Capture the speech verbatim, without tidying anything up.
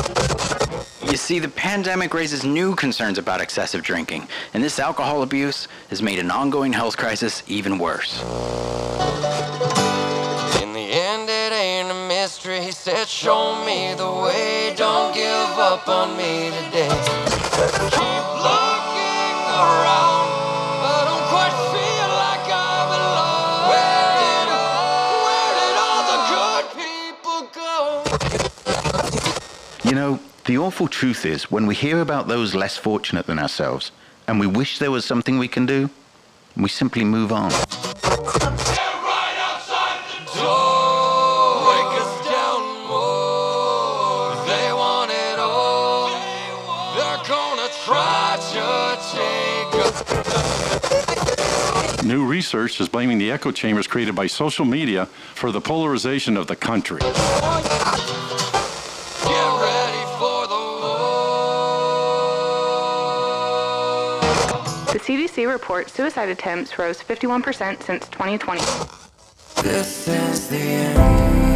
You see, the pandemic raises new concerns about excessive drinking, and this alcohol abuse has made an ongoing health crisis even worse. In the end, it ain't a mystery. He said, show me the way. Don't give up on me today. Keep looking around. I don't quite feel like I belong. Where did, where did all the good people go? You know, the awful truth is, when we hear about those less fortunate than ourselves, and we wish there was something we can do, we simply move on. New research is blaming the echo chambers created by social media for the polarization of the country. Get ready for the war. The C D C reports suicide attempts rose fifty-one percent since twenty twenty. This is the end.